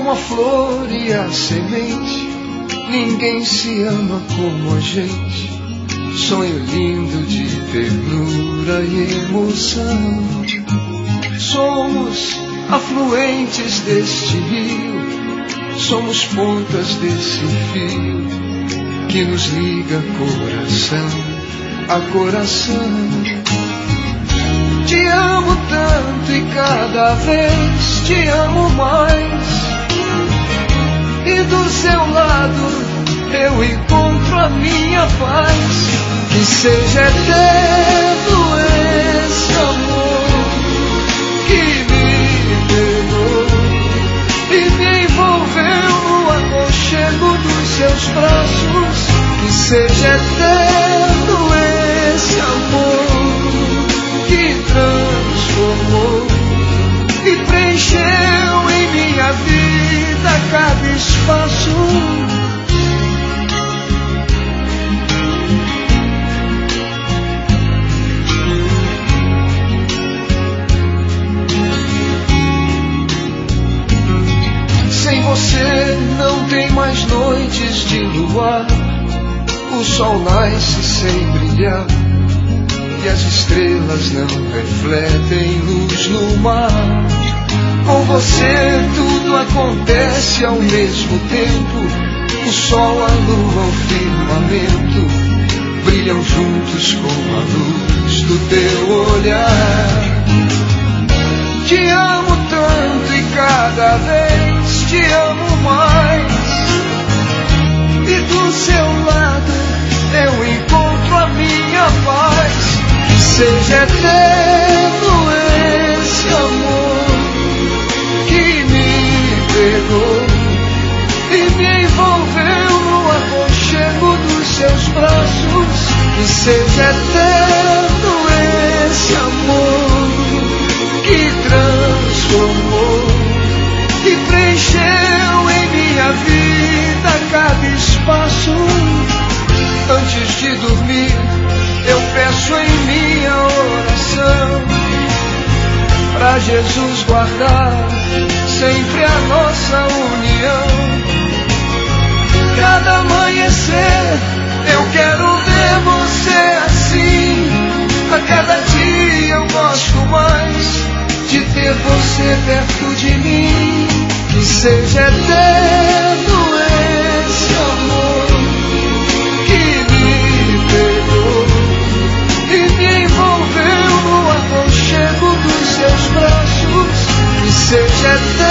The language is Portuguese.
como a flor e a semente, ninguém se ama como a gente. Sonho lindo de ternura e emoção. Somos afluentes deste rio, somos pontas desse fio que nos liga coração a coração. Te amo tanto e cada vez te amo mais. E do seu lado eu encontro a minha paz. Que seja eterno esse amor que me pegou e me envolveu no aconchego dos seus braços. Que seja eterno esse amor que transformou e preencheu em minha vida cada espaço. Sem você não tem mais noites de luar. O sol nasce sem brilhar e as estrelas não refletem luz no mar. Com você tudo acontece ao mesmo tempo. O sol, a lua, o firmamento brilham juntos com a luz do teu olhar. Te amo tanto e cada vez te amo mais. E do seu lado eu encontro a minha paz. Que seja eterno esse amor que me pegou e me envolveu no aconchego dos seus braços. Que seja eterno esse amor que transformou e preencheu em minha vida cada espaço. Antes de dormir eu peço em minha oração pra Jesus guardar sempre a nossa união. Cada amanhecer eu quero ver você assim. A cada dia eu gosto mais de ter você perto de mim. Que seja eterno esse amor que me pegou e me envolveu no aconchego dos seus braços. Que seja eterno